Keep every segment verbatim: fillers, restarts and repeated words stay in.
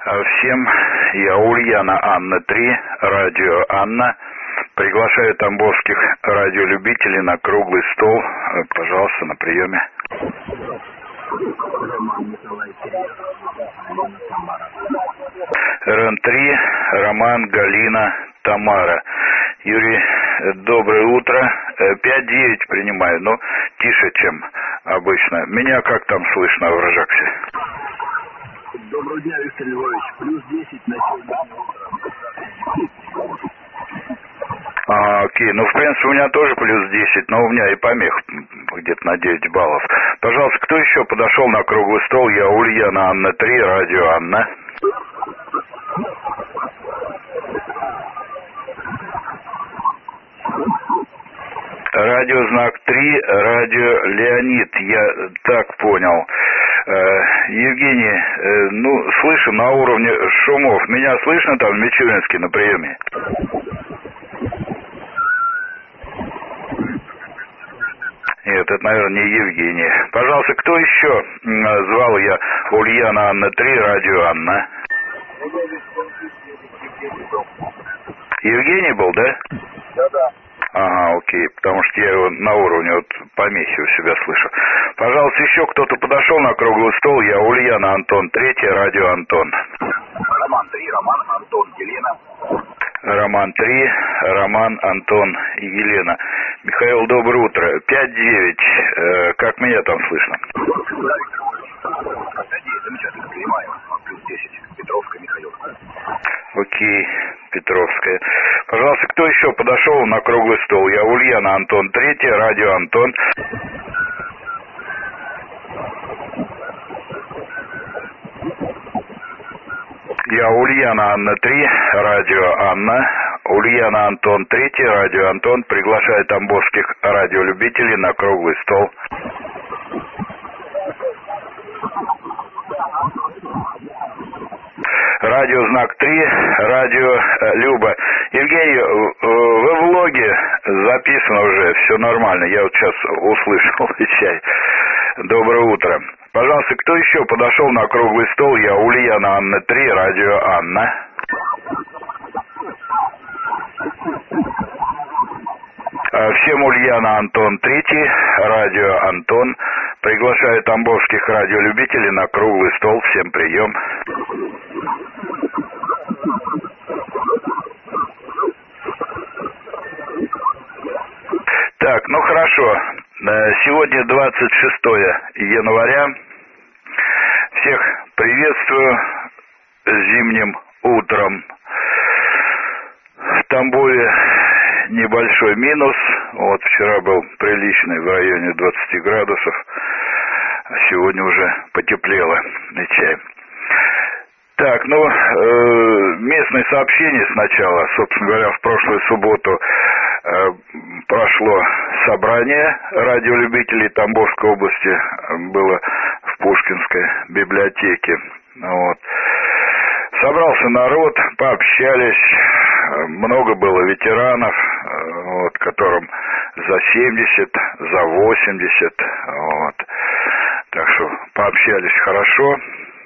Всем, я Ульяна Анна три, радио Анна. Приглашаю тамбовских радиолюбителей на круглый стол. Пожалуйста, на приеме. РН три, Роман, Галина, Тамара. Юрий, доброе утро. пять девять принимаю, но тише, чем обычно. Меня как там слышно в Рожаксе? Доброго дня, Виктор Львович. Плюс десять на сегодняшнее утро. А, окей, ну в принципе у меня тоже плюс десять, но у меня и помех где-то на девять баллов. Пожалуйста, кто еще подошел на круглый стол? Я Ульяна Анна три, радио Анна. Радио Знак три, радио Леонид, я так понял. Э, Евгений, э, ну, слышу на уровне шумов. Меня слышно там в Мичуринске на приеме? Нет, это, наверное, не Евгений. Пожалуйста, кто еще? Звал я Ульяна Анна три, радио Анна. Евгений был, да? Да-да. Ага, окей, потому что я его на уровне вот помехи у себя слышу. Пожалуйста, еще кто-то подошел на круглый стол. Я Ульяна Антон, третье, радио Антон. Роман три, Роман, Антон, Елена. Роман три, Роман, Антон и Елена. Михаил, доброе утро. пять девять. Э, как меня там слышно? пять девять, замечательно, принимаю. Плюс десять. Петровская, Михаил. Окей, Петровская. Пожалуйста, кто еще подошел на круглый стол? Я Ульяна Антон, третье, радио Антон. Я Ульяна Анна три, радио Анна. Ульяна Антон третий, радио Антон. Приглашает тамбовских радиолюбителей на круглый стол. Радио Знак три, радио Люба. Евгений, вы в влоге записано уже, все нормально. Я вот сейчас услышал чай. Доброе утро. Пожалуйста, кто еще подошел на круглый стол? Я Ульяна Анна три, радио Анна. Всем Ульяна Антон третий, радио Антон. Приглашаю тамбовских радиолюбителей на круглый стол. Всем прием. Так, ну хорошо. Сегодня двадцать шестое января. Всех приветствую зимним утром. В Тамбове небольшой минус. Вот вчера был приличный в районе двадцати градусов. А сегодня уже потеплело. И чай. Так, ну, э, местные сообщения сначала. Собственно говоря, в прошлую субботу э, прошло собрание радиолюбителей Тамбовской области. Было в Пушкинской библиотеке. Вот. Собрался народ, пообщались. Много было ветеранов, вот, которым за семьдесят, за восемьдесят. Вот. Так что пообщались хорошо.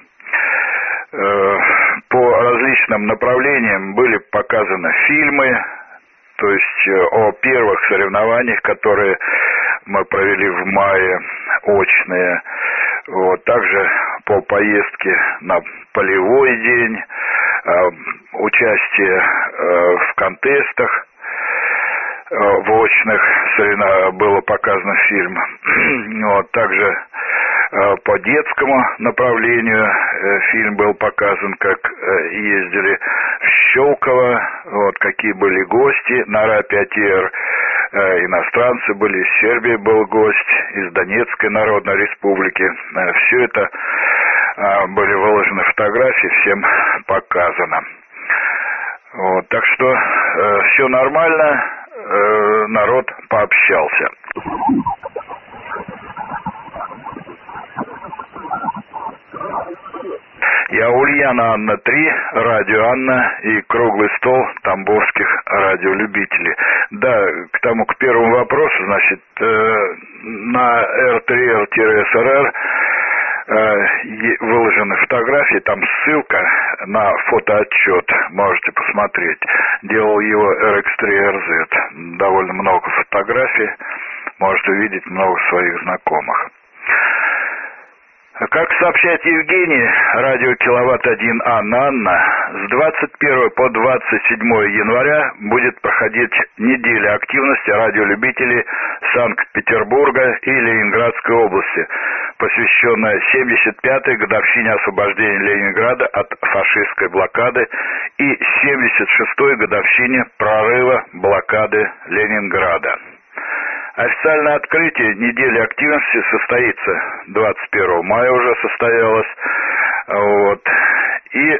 По различным направлениям были показаны фильмы, то есть о первых соревнованиях, которые мы провели в мае, очные. Вот, также по поездке на полевой день, участие в контестах, в очных соревнованиях было показано фильм. Вот, также по детскому направлению фильм был показан, как ездили в Щелково, вот, какие были гости на эр а пять эр, иностранцы были, из Сербии был гость, из Донецкой Народной Республики. Все это были выложены фотографии, всем показано. Вот, так что все нормально, народ пообщался. Я Ульяна Анна три, радио Анна и круглый стол тамбовских радиолюбителей. Да, к тому, к первому вопросу, значит, э, на эр три эр эс эр эр э, выложены фотографии, там ссылка на фотоотчет, можете посмотреть. Делал его эр икс три эр зет. Довольно много фотографий, можете увидеть много своих знакомых. Как сообщает Евгений, радио Киловатт один Анна Анна, с двадцать первого по двадцать седьмое января будет проходить неделя активности радиолюбителей Санкт-Петербурга и Ленинградской области, посвященная семьдесят пятой годовщине освобождения Ленинграда от фашистской блокады и семьдесят шестой годовщине прорыва блокады Ленинграда. Официальное открытие недели активности состоится двадцать первого мая, уже состоялось, вот, и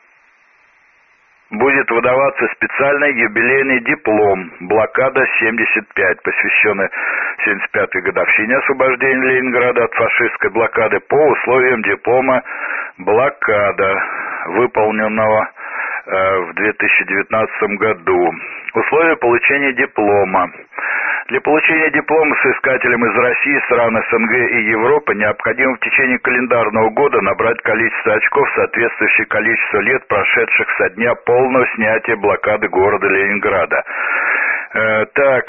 будет выдаваться специальный юбилейный диплом «Блокада семьдесят пять», посвященный семьдесят пятой годовщине освобождения Ленинграда от фашистской блокады по условиям диплома «Блокада», выполненного э, в две тысячи девятнадцатом году. Условия получения диплома. Для получения диплома соискателям из России, стран эс эн гэ и Европы необходимо в течение календарного года набрать количество очков, соответствующее количеству лет, прошедших со дня полного снятия блокады города Ленинграда. Э, так,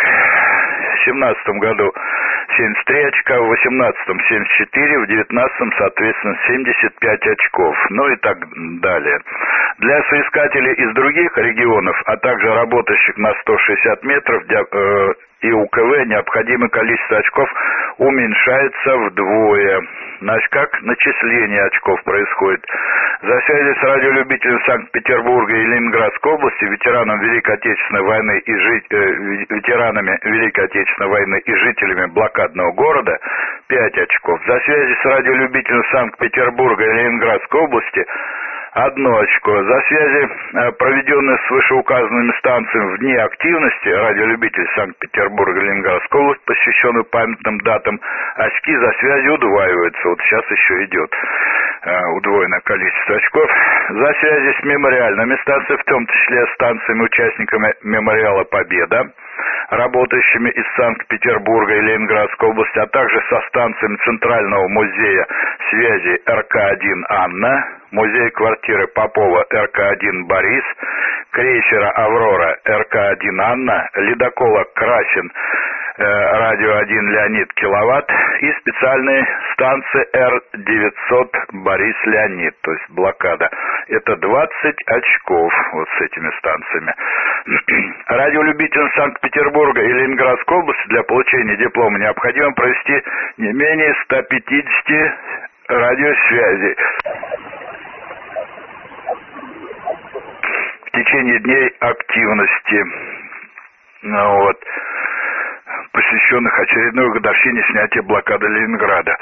в семнадцатом году семьдесят три очка, в восемнадцатом семьдесят четыре, в девятнадцатом, соответственно, семьдесят пять очков, ну и так далее. Для соискателей из других регионов, а также работающих на сто шестьдесят метров э, и у ка вэ необходимое количество очков уменьшается вдвое. Значит, как начисление очков происходит? За связи с радиолюбителем Санкт-Петербурга и Ленинградской области, ветеранам Великой Отечественной войны и жи... э, ветеранами Великой Отечественной войны и жителями блокадного города пять очков. За связи с радиолюбителем Санкт-Петербурга и Ленинградской области одно очко. За связи, проведенные с вышеуказанными станциями в дни активности, радиолюбитель Санкт-Петербурга и Ленинградской области, посвященные памятным датам, очки за связи удваиваются. Вот сейчас еще идет э, удвоенное количество очков. За связи с мемориальными станциями, в том числе станциями-участниками мемориала «Победа», работающими из Санкт-Петербурга и Ленинградской области, а также со станциями Центрального музея связи эр ка один «Анна», музей квартиры Попова эр ка один «Борис», крейсера «Аврора» эр ка один «Анна», ледокола «Красин» э, радио один «Леонид Киловатт» и специальные станции эр девятьсот «Борис Леонид», то есть блокада. Это двадцать очков вот с этими станциями. Радиолюбителям Санкт-Петербурга и Ленинградской области для получения диплома необходимо провести не менее ста пятидесяти радиосвязей в течение дней активности, ну, вот, посвященных очередной годовщине снятия блокады Ленинграда.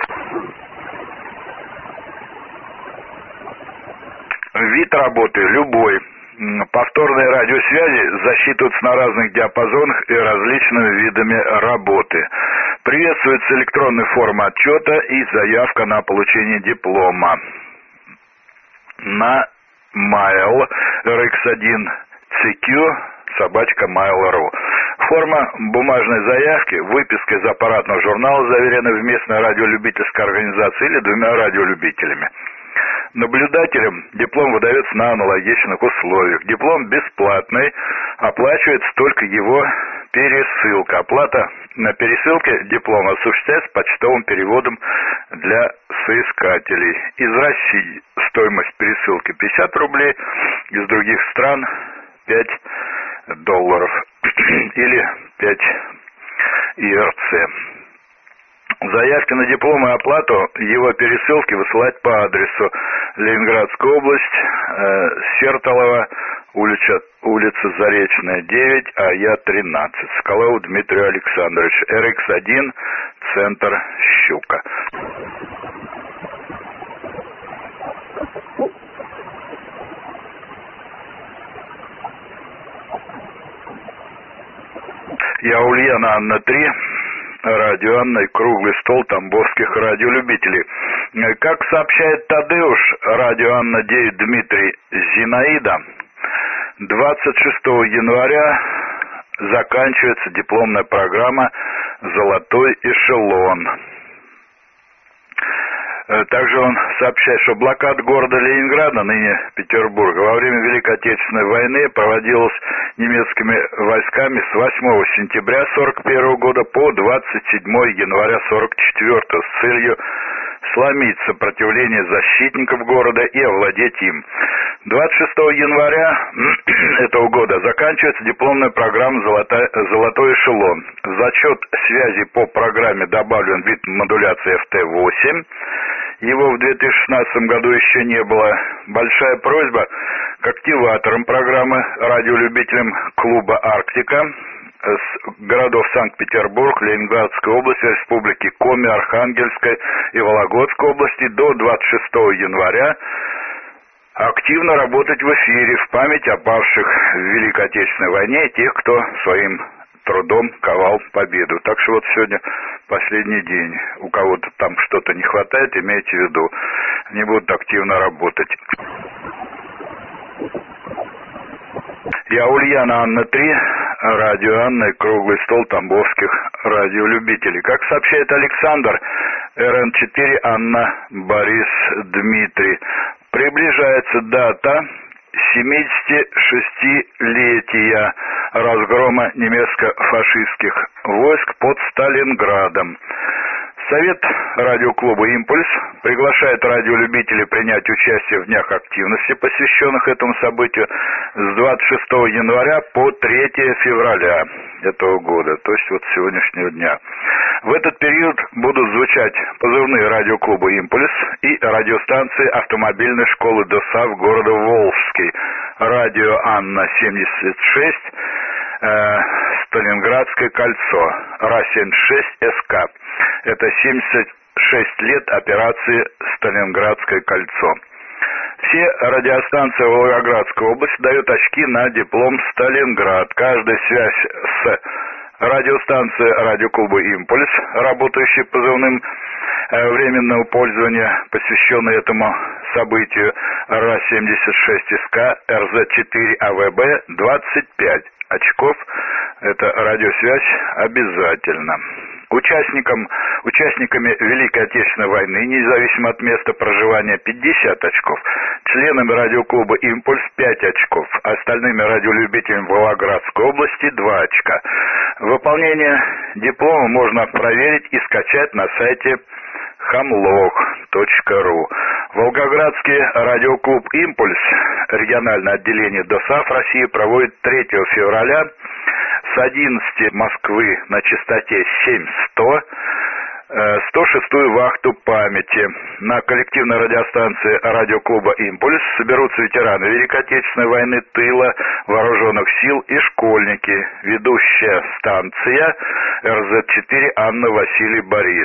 Вид работы любой. Повторные радиосвязи засчитываются на разных диапазонах и различными видами работы. Приветствуется электронная форма отчета и заявка на получение диплома. На mail эр икс один си кью собачка mail точка ру. Форма бумажной заявки, выписка из аппаратного журнала, заверена в местной радиолюбительской организации или двумя радиолюбителями. Наблюдателям диплом выдается на аналогичных условиях. Диплом бесплатный, оплачивается только его пересылка. Оплата на пересылке диплома осуществляется почтовым переводом для соискателей. Из России стоимость пересылки пятьдесят рублей, из других стран пять долларов или пять и эр цэ. Заявки на диплом и оплату его пересылки высылать по адресу Ленинградская область, э, Сертолово, улица, улица Заречная, девять, а я тринадцать. Соколову Дмитрию Александровичу, эр икс один, центр Щука. Я Ульяна Анна три. Радио Анна и круглый стол тамбовских радиолюбителей. Как сообщает Тадеуш, радио Анна девять Дмитрий Зинаида, двадцать шестого января заканчивается дипломная программа «Золотой эшелон». Также он сообщает, что блокада города Ленинграда, ныне Петербурга, во время Великой Отечественной войны проводилась немецкими войсками с восьмого сентября сорок первого года по двадцать седьмого января сорок четвёртого с целью сломить сопротивление защитников города и овладеть им. двадцать шестого января этого года заканчивается дипломная программа «Золотой, «Золотой эшелон». В зачет связи по программе добавлен вид модуляции эф тэ восемь. Его в две тысячи шестнадцатом году еще не было. Большая просьба к активаторам программы, радиолюбителям клуба «Арктика» с городов Санкт-Петербург, Ленинградской области, Республики Коми, Архангельской и Вологодской области до двадцать шестого января активно работать в эфире в память о павших в Великой Отечественной войне и тех, кто своим трудом ковал победу. Так что вот сегодня последний день. У кого-то там что-то не хватает, имейте в виду. Они будут активно работать. Я Ульяна, Анна три, радио Анна и круглый стол тамбовских радиолюбителей. Как сообщает Александр, эр эн четыре, Анна, Борис, Дмитрий. Приближается дата семидесятишестилетия разгрома немецко-фашистских войск под Сталинградом. Совет радиоклуба «Импульс» приглашает радиолюбителей принять участие в днях активности, посвященных этому событию, с двадцать шестого января по третьего февраля этого года, то есть вот сегодняшнего дня. В этот период будут звучать позывные радиоклуба «Импульс» и радиостанции автомобильной школы ДОСААФ города Волжский. Радио «Анна семьдесят шесть», э, Сталинградское кольцо, Ра семьдесят шесть эс ка. Это семьдесят шесть лет операции «Сталинградское кольцо». Все радиостанции Волгоградской области дают очки на диплом «Сталинград». Каждая связь с радиостанцией радиоклуба «Импульс», работающей позывным э, временного пользования, посвященной этому событию, Ра семьдесят шесть эс ка, эр зет четыре а вэ бэ, двадцать пять очков. Это радиосвязь обязательно. Участникам, участниками Великой Отечественной войны, независимо от места проживания, пятьдесят очков. Членами радиоклуба «Импульс» пять очков. Остальными радиолюбителями Волгоградской области два очка. Выполнение диплома можно проверить и скачать на сайте хамлог точка ру. Волгоградский радиоклуб «Импульс», региональное отделение ДОСААФ России, проводит третьего февраля с одиннадцати Москвы на частоте семь сто сто шестую вахту памяти. На коллективной радиостанции радиоклуба «Импульс» соберутся ветераны Великой Отечественной войны, тыла, вооруженных сил и школьники. Ведущая станция эр зет четыре Анна, Василий, Борис.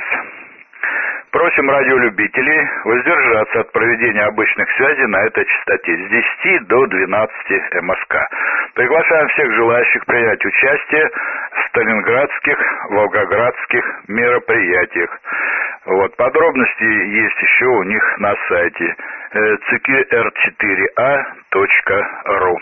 Просим радиолюбителей воздержаться от проведения обычных связей на этой частоте с десяти до двенадцати эм эс ка. Приглашаем всех желающих принять участие в сталинградских, волгоградских мероприятиях. Вот, подробности есть еще у них на сайте си кью эр четыре а точка ру.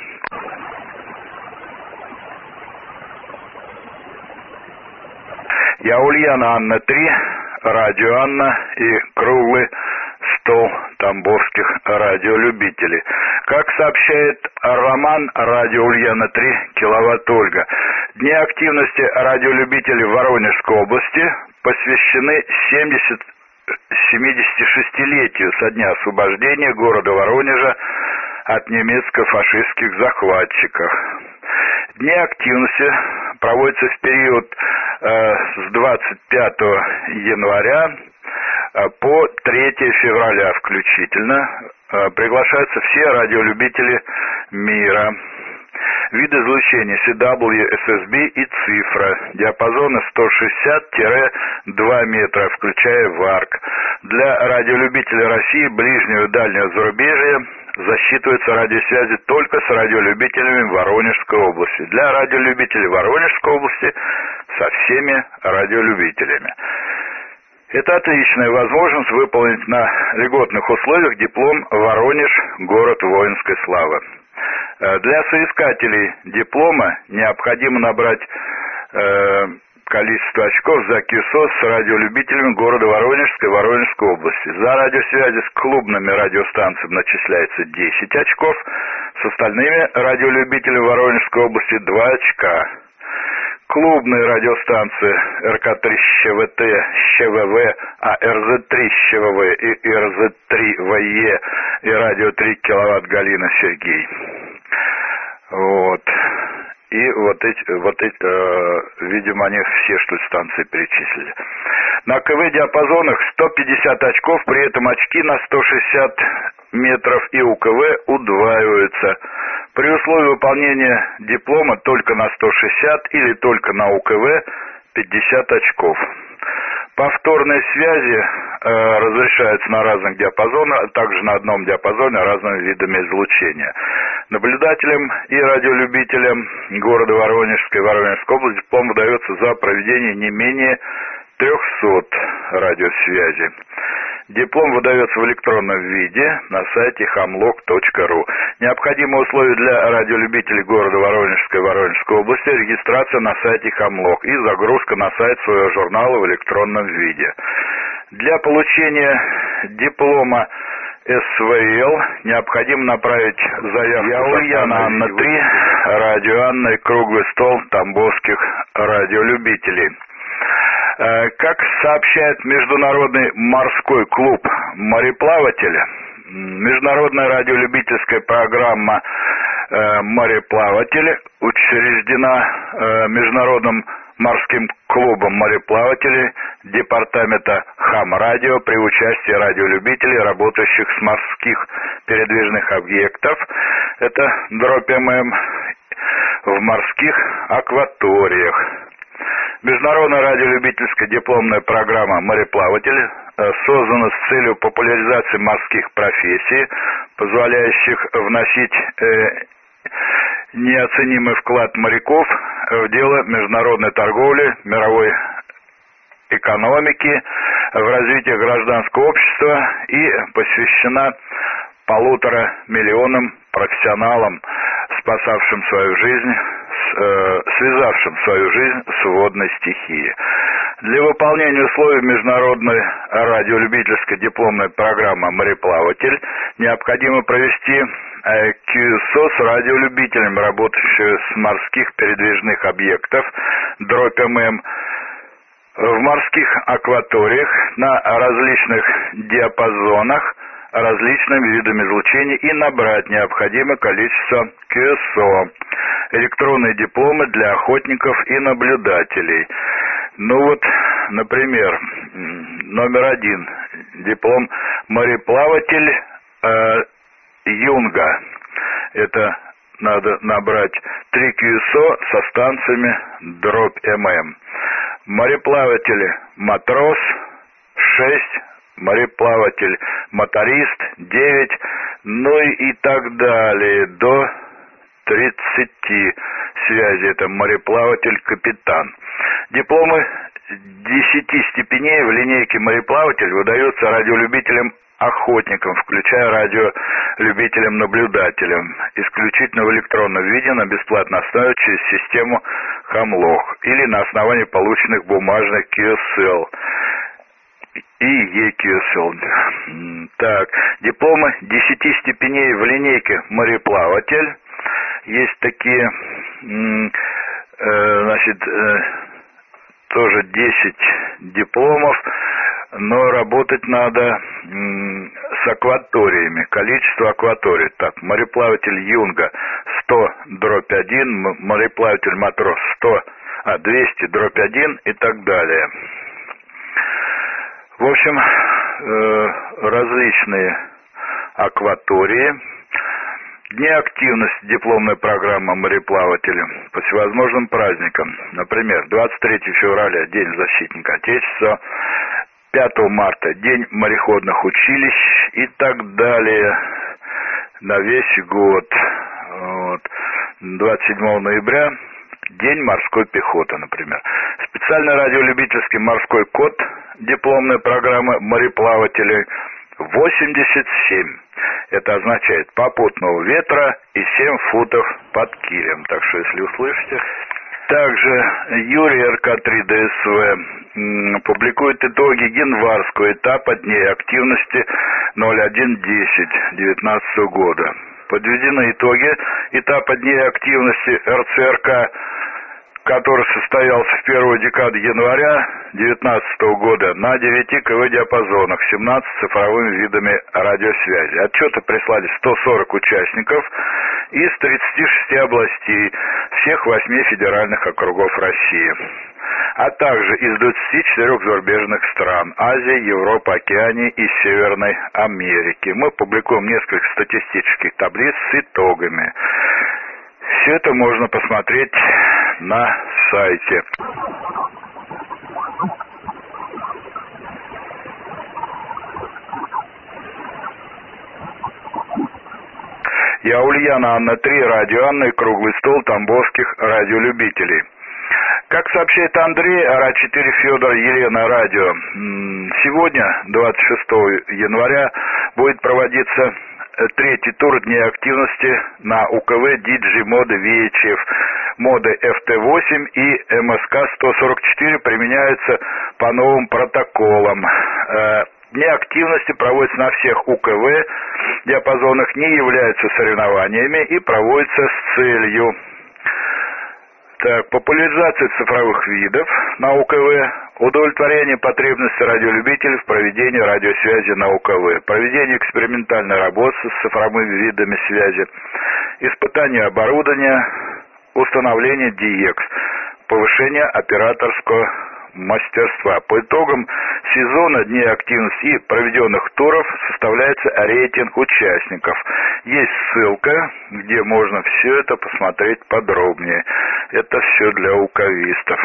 Я Ульяна, Анна три, радио Анна и круглый стол тамбовских радиолюбителей. Как сообщает Роман, радио Ульяна три, киловатт Ольга, дни активности радиолюбителей в Воронежской области посвящены семидесятишестилетию со дня освобождения города Воронежа от немецко-фашистских захватчиков. Дни активности проводятся в период э, с двадцать пятого января э, по третьего февраля включительно. Э, приглашаются все радиолюбители мира. Вид излучения си дабл ю, эс эс би и цифра. Диапазоны сто шестьдесят — два метра, включая варк. Для радиолюбителей России, ближнего и дальнего зарубежья засчитываются радиосвязи только с радиолюбителями Воронежской области. Для радиолюбителей Воронежской области со всеми радиолюбителями. Это отличная возможность выполнить на льготных условиях диплом «Воронеж. Город воинской славы». Для соискателей диплома необходимо набрать э, количество очков за КИСО с радиолюбителями города Воронежской и Воронежской области. За радиосвязи с клубными радиостанциями начисляется десять очков, с остальными радиолюбителями Воронежской области два очка. Клубные радиостанции эр ка три ЩВТ, ЩВВ, а эр зет три ЩВВ и эр зет три ВЕ и радио три киловатт Галина Сергей. Вот. И вот эти, вот эти, э, видимо, они все, что ли, станции перечислили. На КВ-диапазонах сто пятьдесят очков, при этом очки на сто шестьдесят метров и у КВ удваиваются. При условии выполнения диплома только на сто шестьдесят или только на у КВ пятьдесят очков. Повторные связи э, разрешаются на разных диапазонах, а также на одном диапазоне разными видами излучения. Наблюдателям и радиолюбителям города Воронежской и Воронежской области диплом выдается за проведение не менее трехсот радиосвязей. Диплом выдается в электронном виде на сайте хамлок точка ру. Необходимые условия для радиолюбителей города Воронежской и Воронежской области: регистрация на сайте Хамлок и загрузка на сайт своего журнала в электронном виде. Для получения диплома эс вэ эл необходимо направить заявку на Анна три, радио Анна и круглый стол тамбовских радиолюбителей. Как сообщает Международный морской клуб «Мореплаватели», международная радиолюбительская программа «Мореплаватели» учреждена Международным морским клубом мореплавателей департамента Хам-радио при участии радиолюбителей, работающих с морских передвижных объектов, это дробь ММ, в морских акваториях. Международная радиолюбительская дипломная программа «Мореплаватели» создана с целью популяризации морских профессий, позволяющих вносить э, неоценимый вклад моряков в дело международной торговли, мировой экономики, в развитие гражданского общества и посвящена полутора миллионам профессионалам, спасавшим свою жизнь, э, связавшим свою жизнь с водной стихией. Для выполнения условий международной радиолюбительской дипломной программы «Мореплаватель» необходимо провести КЮСО с радиолюбителями, работающими с морских передвижных объектов, дробь ММ, в морских акваториях на различных диапазонах, различными видами излучения и набрать необходимое количество КЮСО. Электронные дипломы для охотников и наблюдателей. Ну вот, например, номер один, диплом «Мореплаватель э, Юнга». Это надо набрать три КЮСО со станциями дробь ММ. Мореплаватель матрос шесть, мореплаватель моторист девять, ну и так далее до тридцати связей. Это мореплаватель капитан. Дипломы десяти степеней в линейке мореплаватель выдаются радиолюбителям-охотникам, включая радиолюбителям-наблюдателям, исключительно в электронном виде на бесплатной основе через систему Хамлок или на основании полученных бумажных КЮСЛ и ЕКЮСЛ. Так, дипломы десяти степеней в линейке мореплаватель. Есть такие, значит, тоже десять дипломов, но работать надо с акваториями. Количество акваторий. Так, мореплаватель Юнга сто дробь один, мореплаватель матрос сто, а двести дробь один и так далее. В общем, различные акватории. Дни активности дипломной программы «Мореплаватели» по всевозможным праздникам. Например, двадцать третьего февраля – День защитника Отечества, пятого марта – День мореходных училищ и так далее на весь год. Вот. двадцать седьмого ноября – День морской пехоты, например. Специальный радиолюбительский морской код дипломной программы «Мореплаватели» восемьдесят семь. Это означает попутного ветра и семь футов под килем. Так что, если услышите, Также Юрий эр ка три дэ эс вэ публикует итоги январского этапа дней активности ноль один десять две тысячи девятнадцатого года. Подведены итоги этапа дней активности эр цэ эр ка, который состоялся в первую декаду января две тысячи девятнадцатого года на девяти ка вэ диапазонах, семнадцати цифровыми видами радиосвязи. Отчеты прислали сто сорок участников из тридцати шести областей всех восьми федеральных округов России, а также из двадцати четырёх зарубежных стран Азии, Европы, Океании и Северной Америки. Мы публикуем несколько статистических таблиц с итогами. Все это можно посмотреть на сайте. Я Ульяна, Анна три, радио Анна и круглый стол тамбовских радиолюбителей. Как сообщает Андрей, эр а четыре Федор, Елена, радио, сегодня, двадцать шестого января, будет проводиться третий тур дней активности на у ка вэ Digi моды ви эйч эф. Моды эф тэ восемь и эм эс ка сто сорок четыре применяются по новым протоколам. Дни активности проводятся на всех у ка вэ диапазонах, не являются соревнованиями и проводятся с целью так, популяризации цифровых видов на у ка вэ, удовлетворение потребностей радиолюбителей в проведении радиосвязи на у ка вэ, проведение экспериментальной работы с цифровыми видами связи, испытание оборудования, установление ди экс, повышение операторского мастерства. По итогам сезона дней активности и проведенных туров составляется рейтинг участников. Есть ссылка, где можно все это посмотреть подробнее. Это все для уковистов.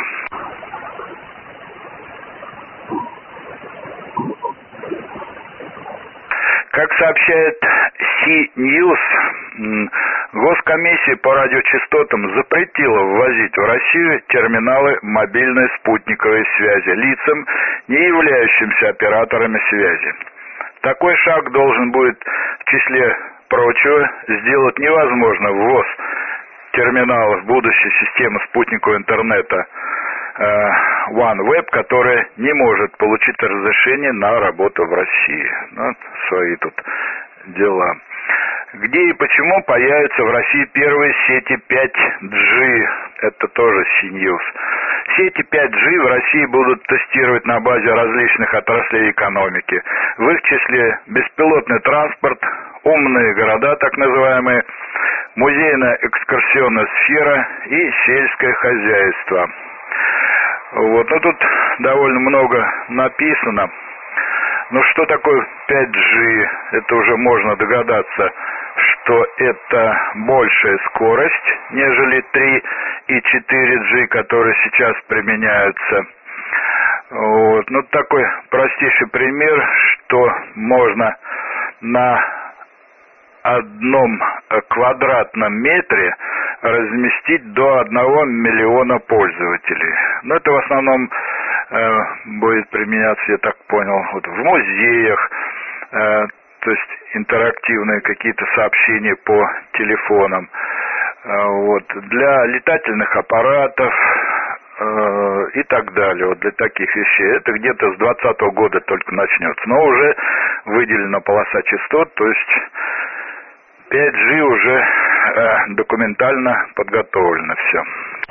Как сообщает Си Ньюс, Госкомиссия по радиочастотам запретила ввозить в Россию терминалы мобильной спутниковой связи лицам, не являющимся операторами связи. Такой шаг должен будет, в числе прочего, сделать невозможно ввоз терминалов будущей системы спутникового интернета OneWeb, которая не может получить разрешение на работу в России. Вот свои тут дела. Где и почему появятся в России первые сети пять джи? Это тоже Си-Ньюс. Сети пять джи в России будут тестировать на базе различных отраслей экономики. В их числе беспилотный транспорт, умные города, так называемые, музейно-экскурсионная сфера и сельское хозяйство. Вот, ну тут довольно много написано. Ну что такое пять джи? Это уже можно догадаться, что это большая скорость, нежели три и четыре джи, которые сейчас применяются. Вот, ну такой простейший пример, что можно на одном квадратном метре разместить до одного миллиона пользователей. Но это в основном э, будет применяться, я так понял, вот в музеях, э, то есть интерактивные какие-то сообщения по телефонам, э, вот, для летательных аппаратов э, и так далее, вот для таких вещей. Это где-то с двадцатого года только начнется, но уже выделена полоса частот, то есть пять джи уже э, документально подготовлено все.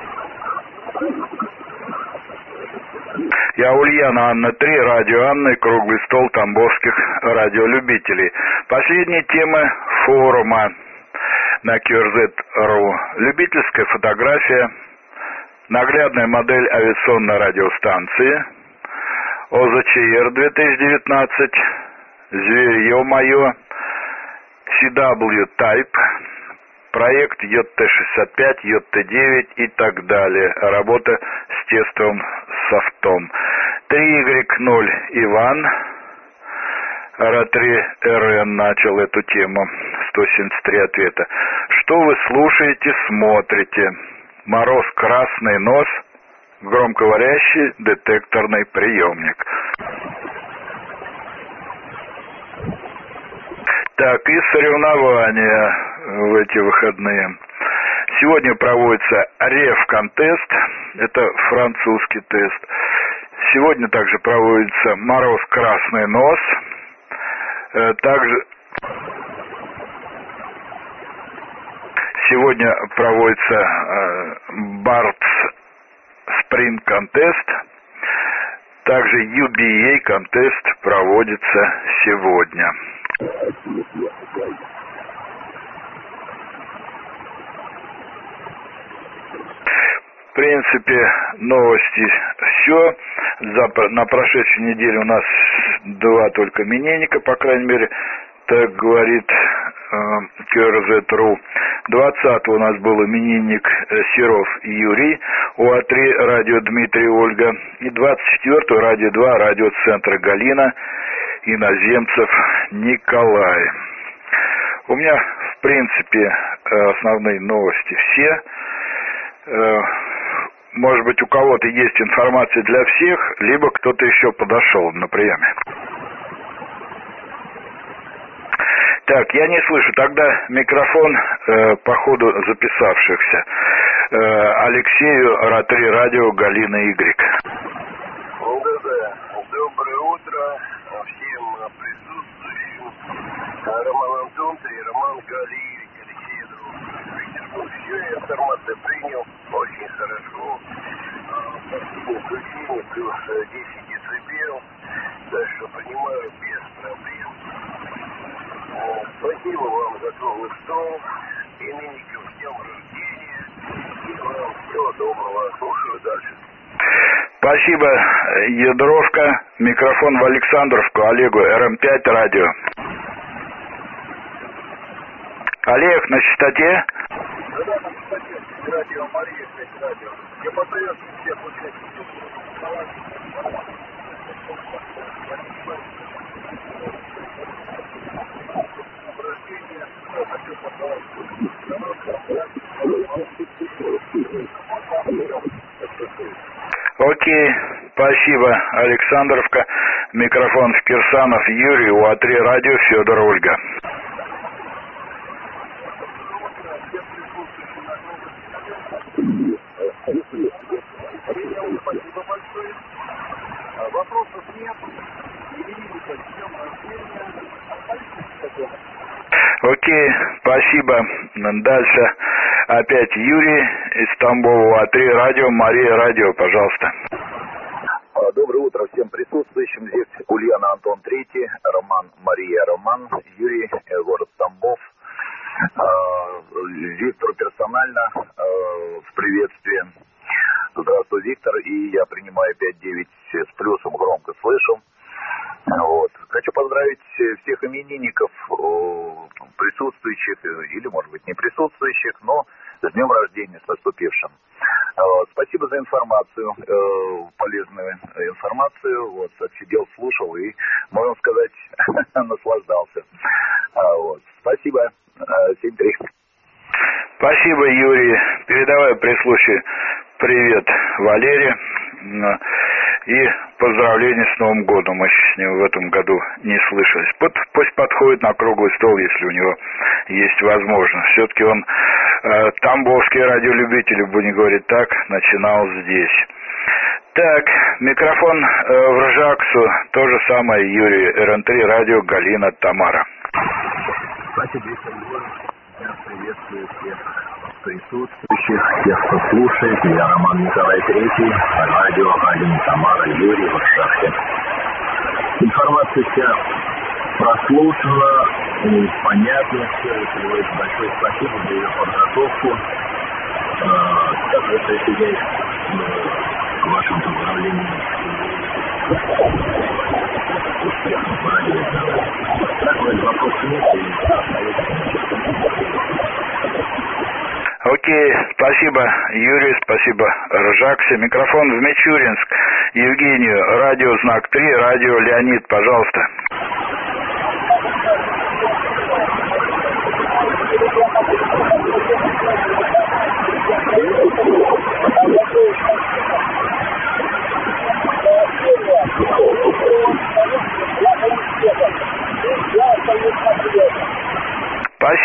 Я Ульяна, Анна три, радио Анна и круглый стол тамбовских радиолюбителей. Последние темы форума на кью эр зет точка ру. Любительская фотография, наглядная модель авиационной радиостанции, о зэ че эр две тысячи девятнадцать, зверье мое, си дабл ю Type, проект ю тэ шестьдесят пять, ю тэ девять и так далее. Работа с тестовым софтом. три игрек ноль Иван, эр а три эр эн начал эту тему, сто семьдесят три ответа. Что вы слушаете, смотрите? Мороз, красный нос, громковорящий детекторный приемник. Так, и соревнования в эти выходные. Сегодня проводится рев-контест, это французский тест. Сегодня также проводится мороз красный нос. Также сегодня проводится Бартс Спринг контест. Также ю би эй контест проводится сегодня. В принципе, новости все. За, на прошедшей неделе у нас два только именинника, по крайней мере, так говорит э, кей эр зет точка ру. двадцатого у нас был именинник э, Серов Юрий, у а три радио Дмитрий Ольга. И двадцать четвёртого радио два радиоцентра Галина, Иноземцев Николай. У меня, в принципе, основные новости все. Э, Может быть, у кого-то есть информация для всех, либо кто-то еще подошел на приеме. Так, я не слышу. Тогда микрофон э, по ходу записавшихся. Э, Алексею, эр а три радио, Галина Y. Доброе утро всем присутствующим. Роман Антон, три, Роман Галиевич, Алексей Друг. Все, я информацию принял, очень хорошо. Включение плюс десять децибел, так что понимаю без проблем. Спасибо вам за круглый стол, именинников с днем рождения, и вам всего доброго. Слушаю дальше. Спасибо, Ядровка. Микрофон в Александровку, Олегу, эр эм пять радио. Олег, на частоте? Да-да, на частоте. Радио, Мария, пять радио. Я поздравляю всех участников. Окей, спасибо, Александровка. Микрофон в Кирсанов Юрий, у а три радио, Федор Ольга. Спасибо большое. Вопросов нет. Окей, спасибо. Дальше опять Юрий из Тамбова, а три радио, Мария радио, пожалуйста. Доброе утро всем присутствующим. Здесь Ульяна Антон Третий, Роман Мария Роман, Юрий, город Тамбов. Виктору персонально в приветствии. Здравствуй, Виктор, и я принимаю пять девять с плюсом, громко слышу. Вот. Хочу поздравить всех именинников, присутствующих или, может быть, не присутствующих, но с днем рождения, с наступившим. Вот. Спасибо за информацию, полезную информацию. Вот. Сидел, слушал и, можно сказать, наслаждался. Вот. Спасибо. семь три. Спасибо, Юрий. Передавай при случае привет Валере и поздравления с Новым годом. Мы с ним в этом году не слышались. Пусть подходит на круглый стол, если у него есть возможность. Все-таки он э, тамбовский радиолюбитель, будем говорить так, начинал здесь. Так, микрофон э, в Ржаксу, то же самое Юрий, эр эн три радио, Галина, Тамара. Спасибо, Виктор Егорович. Я приветствую всех присутствующих, тех, кто слушает. Я Роман Николай Третий, радио Галина, Тамара, Юрий, в Ржаксе. Информация вся прослушана, понятна, все это. Большое спасибо за ее подготовку. Также присоединяюсь к вашим поздравлениям. Успехов в радио. Такой вопрос нет. Окей, спасибо, Юрий, спасибо, Ржаксе. Микрофон в Мичуринск. Евгению, радио знак три, радио Леонид, пожалуйста.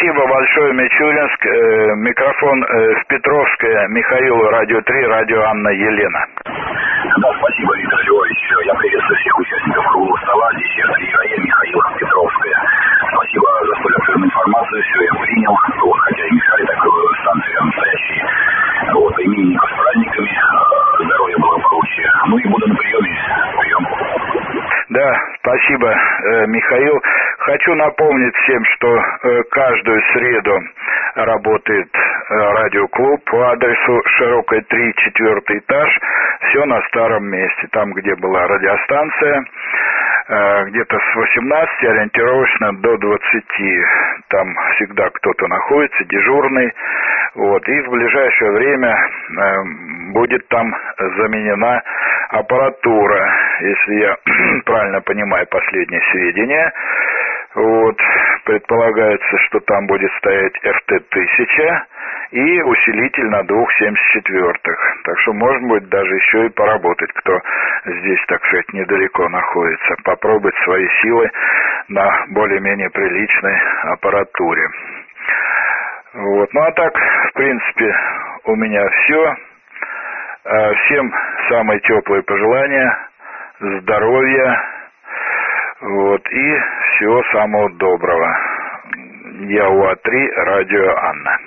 Спасибо большое, Мичуринск. Э, микрофон э, в Петровское. Михаил, Радио три, Радио Анна, Елена. Да, спасибо, Виктор Львович. Я приветствую всех участников круглого стола. Здесь я, Михаил, Петровская. Спасибо за столь обширную информацию. Все я принял. Вот, хотя и мешали, так станции настоящие. Вот, именинников с праздниками. Здоровья, благополучия. Ну и буду на приеме. Прием. Да, спасибо, э, Михаил. Хочу напомнить всем, что э, каждую среду работает э, радиоклуб по адресу Широкой три, четвертый этаж. Все на старом месте, там, где была радиостанция. Э, где-то с восемнадцати ориентировочно до двадцати. Там всегда кто-то находится, дежурный. Вот, и в ближайшее время э, будет там заменена аппаратура, если я правильно понимаю последние сведения. Вот, предполагается, что там будет стоять эф тэ тысяча и усилитель на двух семьдесят четвёртых. Так что, может быть, даже еще и поработать, кто здесь, так сказать, недалеко находится. Попробовать свои силы на более-менее приличной аппаратуре. Вот. Ну, а так, в принципе, у меня все. Всем самые теплые пожелания, здоровья, вот, и всего самого доброго. Я УА три, Радио Анна.